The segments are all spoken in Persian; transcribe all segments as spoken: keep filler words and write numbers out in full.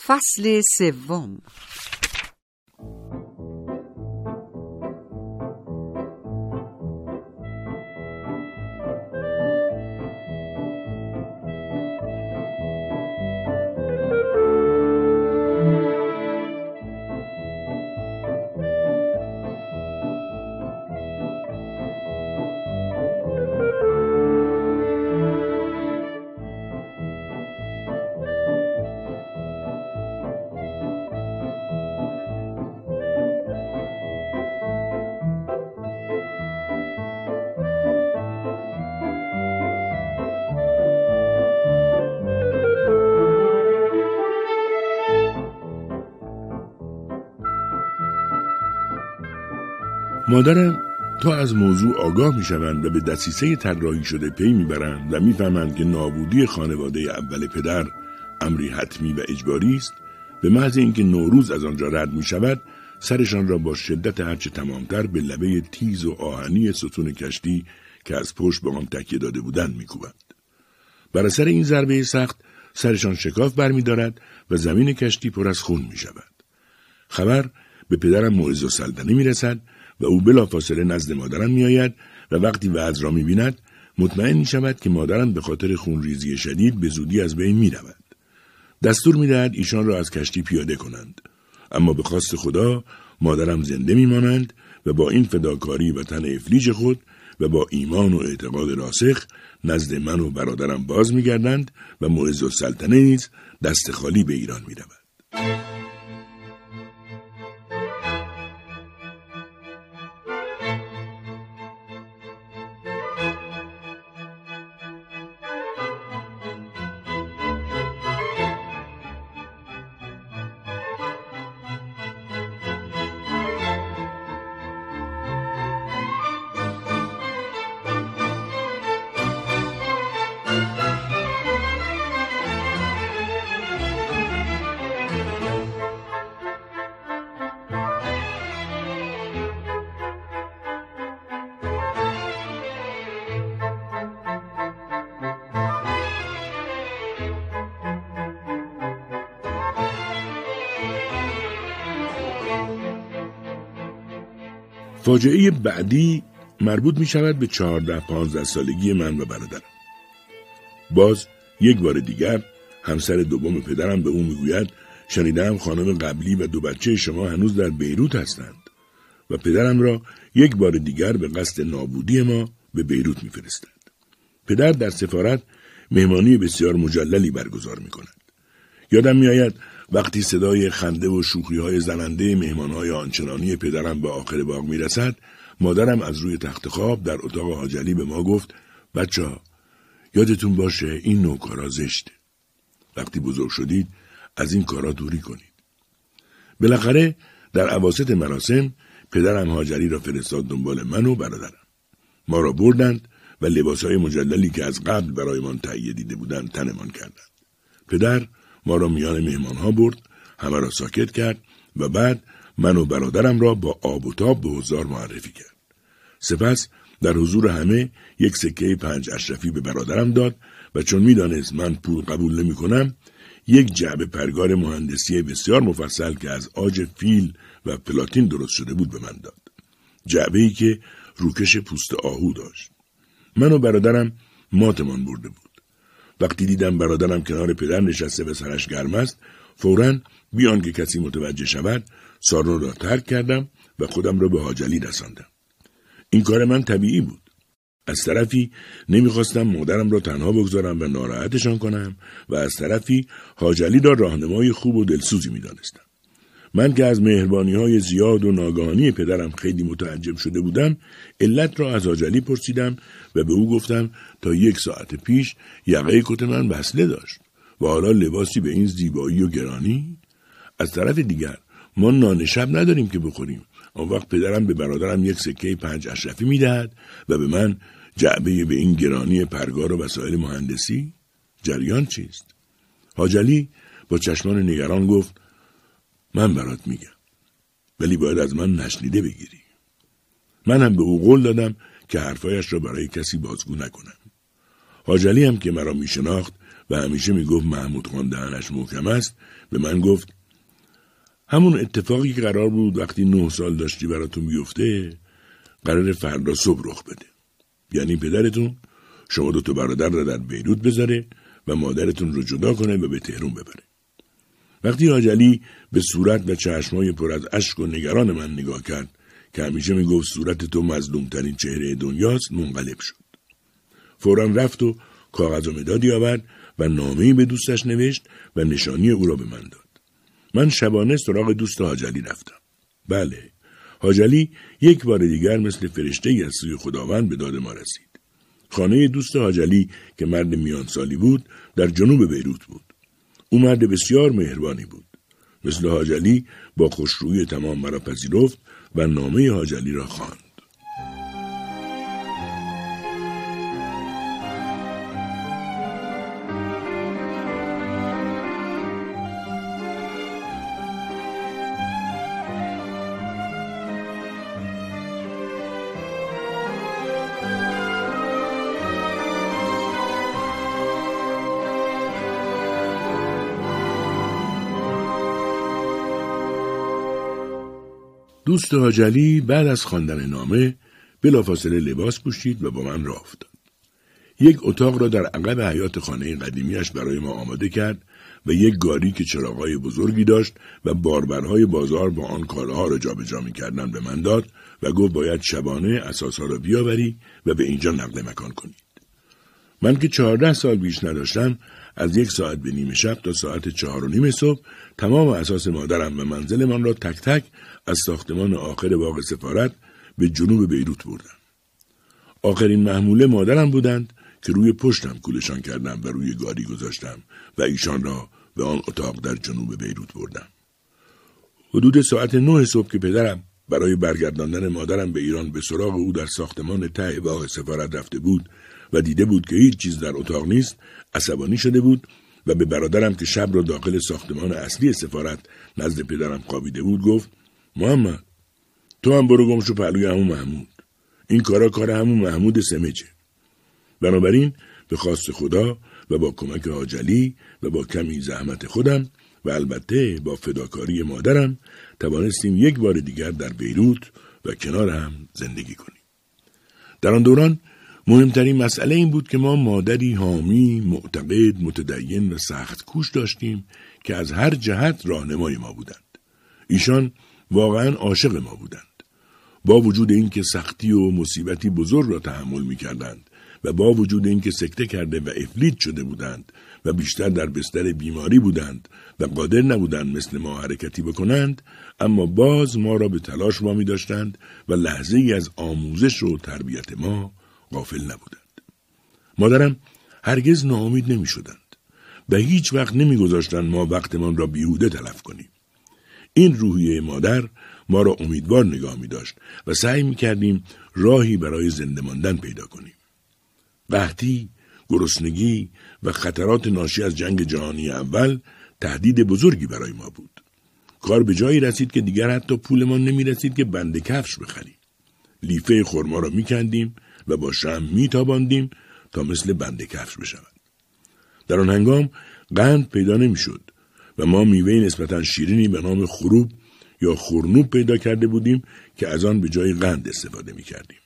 فصل سوم. مادرم تا از موضوع آگاه می شوند و به دسیسه طراحی شده پی می برند و می فهمند که نابودی خانواده اول پدر امری حتمی و اجباری است، به محض اینکه نوروز از آنجا رد می شود سرشان را با شدت هرچه تمامتر به لبه تیز و آهنی ستون کشتی که از پشت به آن تکیه داده بودند می کوبند. بر اثر این ضربه سخت سرشان شکاف برمی دارد و زمین کشتی پر از خون می شود. خبر به پدرم معز السلطنه می رسد و او بلافاصله نزد مادرم می آید و وقتی وضع را می بیند مطمئن می شود که مادرم به خاطر خونریزی شدید به زودی از بین می رود. دستور می دهد ایشان را از کشتی پیاده کنند، اما به خواست خدا مادرم زنده می مانند و با این فداکاری و تن افلیج خود و با ایمان و اعتقاد راسخ نزد من و برادرم باز می گردند و معز السلطنه نیز دست خالی به ایران می رود. فاجعه بعدی مربوط می شود به چهارده پانزده سالگی من و برادرم. باز یک بار دیگر همسر دوم پدرم به او می گوید شنیدم خانم قبلی و دو بچه شما هنوز در بیروت هستند و پدرم را یک بار دیگر به قصد نابودی ما به بیروت می فرستد. پدر در سفارت مهمانی بسیار مجللی برگزار می کند. یادم می آید وقتی صدای خنده و شوخی‌های زننده مهمان‌های آنچنانی پدرم به آخر باغ می‌رسد، مادرم از روی تخت خواب در اتاق حاجلی به ما گفت بچه‌ها یادتون باشه این نوع کارا زشته. وقتی بزرگ شدید از این کارا دوری کنید. بالاخره در اواسط مراسم پدرم حاجلی را فرستاد دنبال من و برادرم. ما را بردند و لباس‌های مجللی که از قبل برایمان تهیه دیده بودند تنمان کردند. پدر ما را میان مهمانها برد، همه را ساکت کرد و بعد من و برادرم را با آب و تاب به حضار معرفی کرد. سپس در حضور همه یک سکه پنج اشرفی به برادرم داد و چون میدانست من پول قبول نمی کنم، یک جعبه پرگار مهندسی بسیار مفصل که از عاج فیل و پلاتین درست شده بود به من داد. جعبه‌ای که روکش پوست آهو داشت. من و برادرم ماتمان برده بود. وقتی دیدم برادرم کنار پدر نشسته و سرش گرم است، فوراً بیان که کسی متوجه شود، سالن را ترک کردم و خودم را به حاجلی رساندم. این کار من طبیعی بود. از طرفی نمیخواستم مادرم را تنها بگذارم و ناراحتشان کنم و از طرفی حاجلی را راهنمای خوب و دلسوزی میدانستم. من که از مهربانی‌های زیاد و ناگهانی پدرم خیلی متعجب شده بودم، علت را از حاجلی پرسیدم و به او گفتم تا یک ساعت پیش یقه کت من بسله داشت و حالا لباسی به این زیبایی و گرانی. از طرف دیگر ما نان شب نداریم که بخوریم. آن وقت پدرم به برادرم یک سکه پنج اشرفی میدهد و به من جعبه به این گرانی پرگار و وسایل مهندسی. جریان چیست؟ حاجلی با چشمان نگران گفت من برات میگم، ولی باید از من نشنیده بگیری. من هم به او قول دادم که حرفایش را برای کسی بازگو نکنم. حاجلی هم که مرا میشناخت و همیشه میگفت محمود خان دهنش محکم است، به من گفت همون اتفاقی که قرار بود وقتی نه سال داشتی براتون بیفته قرار فردا صبح رخ بده. یعنی پدرتون شما دو تا برادر را در بیروت بذاره و مادرتون رو جدا کنه و به تهران ببره. وقتی حاج علی به صورت و چشمای پر از اشک و نگران من نگاه کرد که همیشه میگفت صورت تو مظلومترین چهره دنیاست، منقلب شد. فوراً رفت و کاغذ و مدادی آورد و نامه‌ای به دوستش نوشت و نشانی او را به من داد. من شبانه سراغ دوست حاج علی رفتم. بله، حاج علی یک بار دیگر مثل فرشته‌ای از سوی خداوند به داد ما رسید. خانه دوست حاج علی که مرد میان سالی بود در جنوب بیروت بود. او مرد بسیار مهربانی بود. مثل حاج علی با خوشرویی تمام مرا پذیرفت و نامه حاج علی را خواند. دوست حاج علی بعد از خواندن نامه بلافاصله لباس پوشید و با من راه افتاد. یک اتاق را در عقب حیاط خانه قدیمیش برای ما آماده کرد و یک گاری که چراغ‌های بزرگی داشت و باربرهای بازار با آن کالاها را جابجا می‌کردند به من داد و گفت باید شبانه اساس‌ها را بیاوری و به اینجا نقل مکان کنید. من که چهارده سال بیش نداشتم، از یک ساعت به نیمه شب تا ساعت چهار و نیم صبح تمام اساس مادرم و منزل من را تک تک از ساختمان آخر باغ سفارت به جنوب بیروت بردم. آخرین محموله مادرم بودند که روی پشتم کولشان کردم و روی گاری گذاشتم و ایشان را به آن اتاق در جنوب بیروت بردم. حدود ساعت نه صبح که پدرم برای برگرداندن مادرم به ایران به سراغ او در ساختمان ته باغ سفارت رفته بود و دیده بود که هیچ چیز در اتاق نیست، عصبانی شده بود و به برادرم که شب را داخل ساختمان اصلی سفارت نزد پدرم خوابیده بود گفت محمد تو هم برو گم شو پهلوی همون محمود. این کارا کار همون محمود سمجه. بنابراین به خواست خدا و با کمک حاج علی و با کمی زحمت خودم و البته با فداکاری مادرم توانستیم یک بار دیگر در بیروت و کنار هم زندگی کنیم. در آن دوران مهمترین مسئله این بود که ما مادری حامی، معتقد، متدین و سخت کوش داشتیم که از هر جهت راهنمای ما بودند. ایشان واقعا عاشق ما بودند. با وجود اینکه سختی و مصیبتی بزرگ را تحمل می‌کردند و با وجود اینکه سکته کرده و افلیت شده بودند و بیشتر در بستر بیماری بودند و قادر نبودند مثل ما حرکتی بکنند، اما باز ما را به تلاش وامی داشتند و لحظه ای از آموزش و تربیت ما غافل نبودند. مادرم هرگز ناامید نمی شدند و هیچ وقت نمی گذاشتند ما وقتمان را بیهوده تلف کنیم. این روحیه مادر ما را امیدوار نگاه می داشت و سعی می کردیم راهی برای زنده ماندن پیدا کنیم. قحطی، گرسنگی و خطرات ناشی از جنگ جهانی اول تهدید بزرگی برای ما بود. کار به جایی رسید که دیگر حتی پولمان نمی رسید که بند کفش بخریم. لیفه خرما را می کندیم و با شمع می تاباندیم تا مثل بند کفش بشود. در آن هنگام قند پیدا نمی شد و ما میوه نسبتاً شیرینی به نام خروب یا خورنوب پیدا کرده بودیم که از آن به جای قند استفاده می کردیم.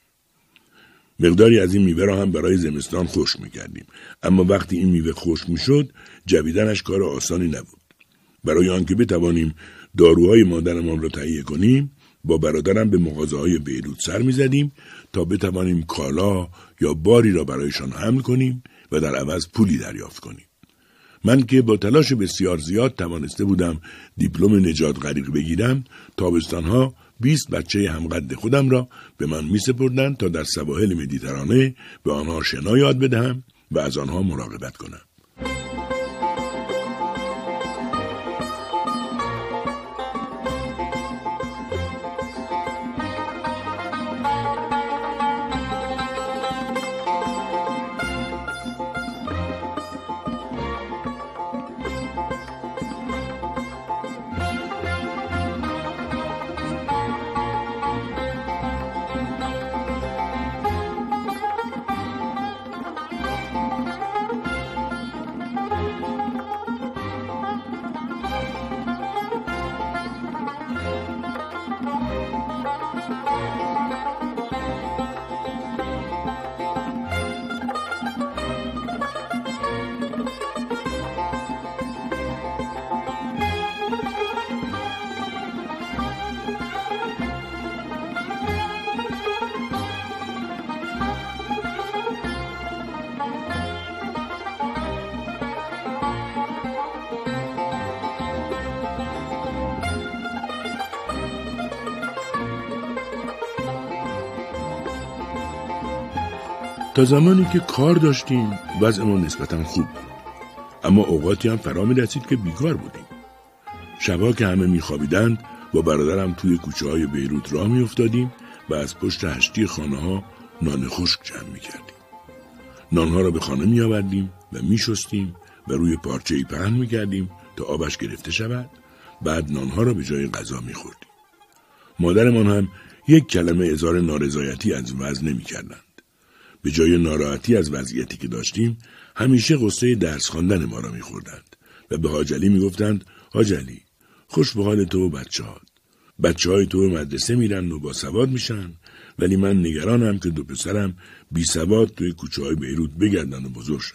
مقداری از این میوه را هم برای زمستان خشک می کردیم، اما وقتی این میوه خشک می شد جویدنش کار آسانی نبود. برای آنکه بتوانیم داروهای مادرمان را تهیه کنیم با برادرم به مغازه‌های بیروت سر می زدیم تا بتوانیم کالا یا باری را برایشان حمل کنیم و در عوض پولی دریافت کنیم. من که با تلاش بسیار زیاد توانسته بودم دیپلم نجات غریق بگیرم، تابستانها بیست بچه همقد خودم را به من می سپردند تا در سواحل مدیترانه به آنها شنا یاد بدهم و از آنها مراقبت کنم. تا زمانی که کار داشتیم وضعمون نسبتاً خوب بود. اما اوقاتی هم فرا می رسید که بیکار بودیم. شبا که همه می خوابیدند با برادرم توی کوچه های بیروت راه می افتادیم و از پشت هشتی خانه ها نان خشک جمع می کردیم. نانها را به خانه می آوردیم و می شستیم و روی پارچه‌ای پهن می کردیم تا آبش گرفته شود. بعد نانها را به جای غذا می خوردیم. مادرمان هم یک کلمه اظهار نارضایتی از وضع نمی کردند. به جای ناراحتی از وضعیتی که داشتیم همیشه غصه درس خواندن ما را می خوردند و به حاج علی می گفتند حاج علی خوش به حال تو و بچه هات. بچه های تو به مدرسه میرن و با سواد میشن ولی من نگرانم که دو پسرم بی سواد توی کوچه های بیروت بگردن و بزرگ شن.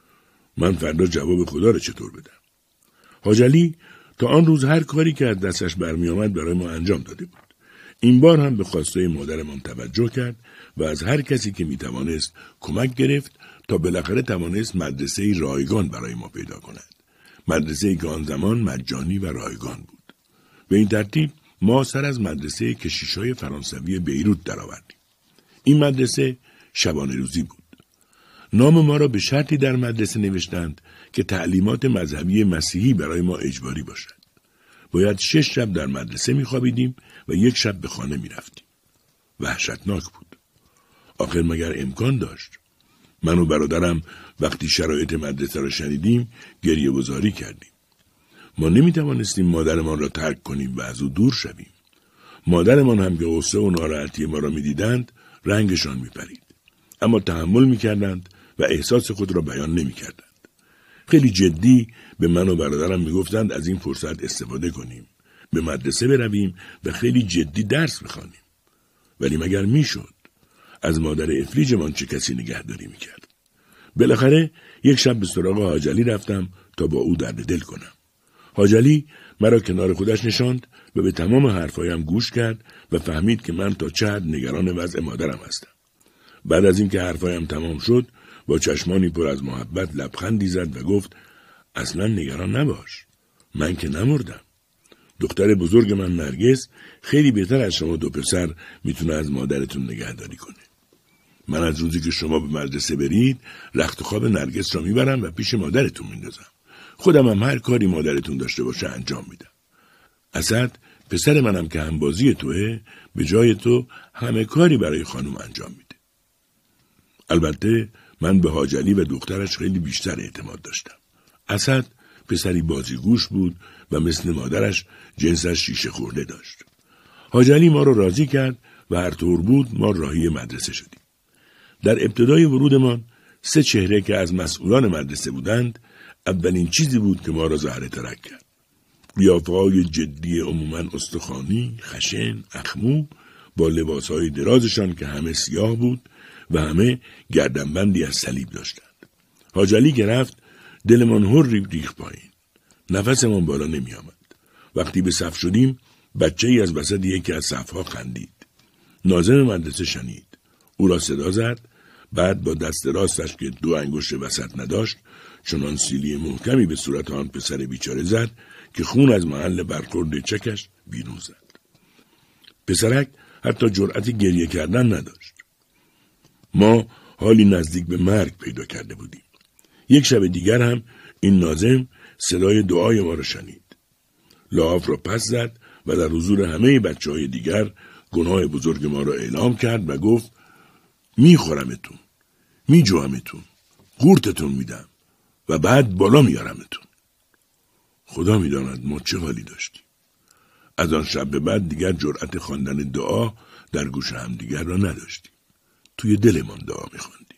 من فردا جواب خدا را چطور بدم؟ حاج علی تا آن روز هر کاری که از دستش برمی آمد برای ما انجام داده بود. این بار هم به خواسته مادرمان توجه کرد و از هر کسی که می توانست کمک گرفت تا بالاخره توانست مدرسه رایگان برای ما پیدا کند. مدرسه که آن زمان مجانی و رایگان بود. به این ترتیب ما سر از مدرسه کشیش‌های فرانسوی بیروت درآوردیم. این مدرسه شبانه روزی بود. نام ما را به شرطی در مدرسه نوشتند که تعلیمات مذهبی مسیحی برای ما اجباری باشد. باید شش شب در مدرسه می‌خوابیدیم و یک شب به خانه می‌رفتیم. وحشتناک بود. آخر مگر امکان داشت؟ من و برادرم وقتی شرایط مدرسه را شنیدیم گریه گذاری کردیم. ما نمی‌توانستیم مادرمان را ترک کنیم و از او دور شویم. مادرمان هم که غصه و ناراحتی ما را می‌دیدند رنگشان می‌پرید. اما تحمل می‌کردند و احساس خود را بیان نمی‌کردند. خیلی جدی به من و برادرم می‌گفتند از این فرصت استفاده کنیم. به مدرسه برویم و خیلی جدی درس بخوانیم. ولی مگر میشد؟ از مادر افلیجمان چه کسی نگهداری میکرد؟ بالاخره یک شب به سراغ حاج علی رفتم تا با او درد دل کنم. حاج علی مرا کنار خودش نشاند و به تمام حرفایم گوش کرد و فهمید که من تا چه حد نگران وضع مادرم هستم. بعد از اینکه حرفایم تمام شد با چشمانی پر از محبت لبخندی زد و گفت اصلا نگران نباش. من که نمردم. دختر بزرگ من نرگس خیلی بهتر از شما دو پسر میتونه از مادرتون نگهداری کنه. من از روزی که شما به مدرسه برید رخت خواب نرگس را میبرم و پیش مادرتون میندازم. خودم هم هر کاری مادرتون داشته باشه انجام میدم. اسد پسر منم که همبازی توه به جای تو همه کاری برای خانم انجام میده. البته من به حاج علی و دخترش خیلی بیشتر اعتماد داشتم. اسد پسری بازیگوش بود و مثل مادرش جنسش شیشه خورده داشت. حاج علی ما رو راضی کرد و هر طور بود ما راهی مدرسه شدیم. در ابتدای ورودمان سه چهره که از مسئولان مدرسه بودند اولین چیزی بود که ما را زهره ترک کرد. قیافه‌های جدی عموماً استخوانی، خشن، اخمو با لباسهای درازشان که همه سیاه بود و همه گردنبندی از صلیب داشتند. حاج علی که رفت دلمان هر ریخت پایین. نفسمان بالا نمی آمد. وقتی به صف شدیم بچه ای از وسط یکی از صفها خندید. ناظم مدرسه شنید. او را صدا زد. بعد با دست راستش که دو انگشت وسط نداشت چنان سیلی محکمی به صورت آن پسر بیچاره زد که خون از محل برخورد چکش بیرون زد. پسرک حتی جرأت گریه کردن نداشت. ما حالی نزدیک به مرگ پیدا کرده بودیم. یک شب دیگر هم این ناظم صدای دعای ما را شنید. لحاف را پس زد و در حضور همه بچه های دیگر گناه بزرگ ما را اعلام کرد و گفت میخورمتون، میجوامتون، قورتتون میدم و بعد بالا میارمتون. خدا میداند ما چه حالی داشتیم. از آن شب به بعد دیگر جرأت خواندن دعا در گوش هم دیگر را نداشتیم. توی دلمان دعا میخواندیم.